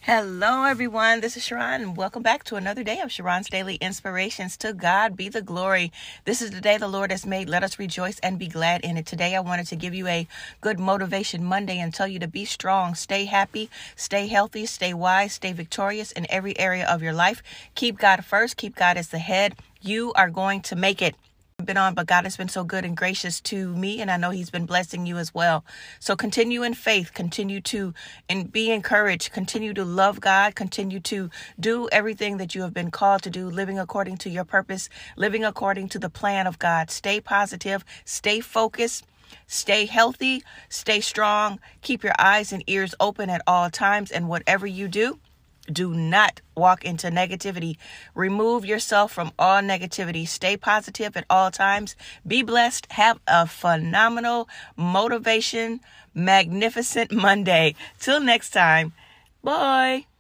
Hello, everyone. This is Sharon, and welcome back to another day of Sharon's Daily Inspirations. To God be the glory. This is the day the Lord has made. Let us rejoice and be glad in it. Today, I wanted to give you a good motivation Monday and tell you to be strong, stay happy, stay healthy, stay wise, stay victorious in every area of your life. Keep God first. Keep God as the head. You are going to make it. Been on, but God has been so good and gracious to me, and I know He's been blessing you as well. So continue in faith, continue to be encouraged, continue to love God, continue to do everything that you have been called to do, living according to your purpose, living according to the plan of God. Stay positive, stay focused. Stay healthy, stay strong, keep your eyes and ears open at all times, and whatever you do, do not walk into negativity. Remove yourself from all negativity. Stay positive at all times. Be blessed. Have a phenomenal, magnificent Monday. Till next time. Bye.